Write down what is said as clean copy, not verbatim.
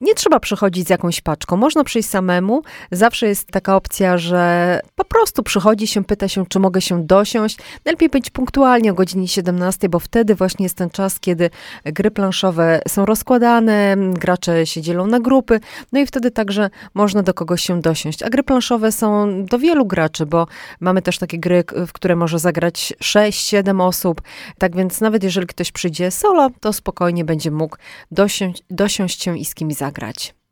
Nie trzeba przychodzić z jakąś paczką, można przyjść samemu. Zawsze jest taka opcja, że po prostu przychodzi się, pyta się, czy mogę się dosiąść. Najlepiej być punktualnie o godzinie 17, bo wtedy właśnie jest ten czas, kiedy gry planszowe są rozkładane, gracze się dzielą na grupy, no i wtedy także można do kogoś się dosiąść. A gry planszowe są do wielu graczy, bo mamy też takie gry, w które może zagrać 6-7 osób. Tak więc nawet jeżeli ktoś przyjdzie solo, to spokojnie będzie mógł dosiąść się i z kimś zagrać.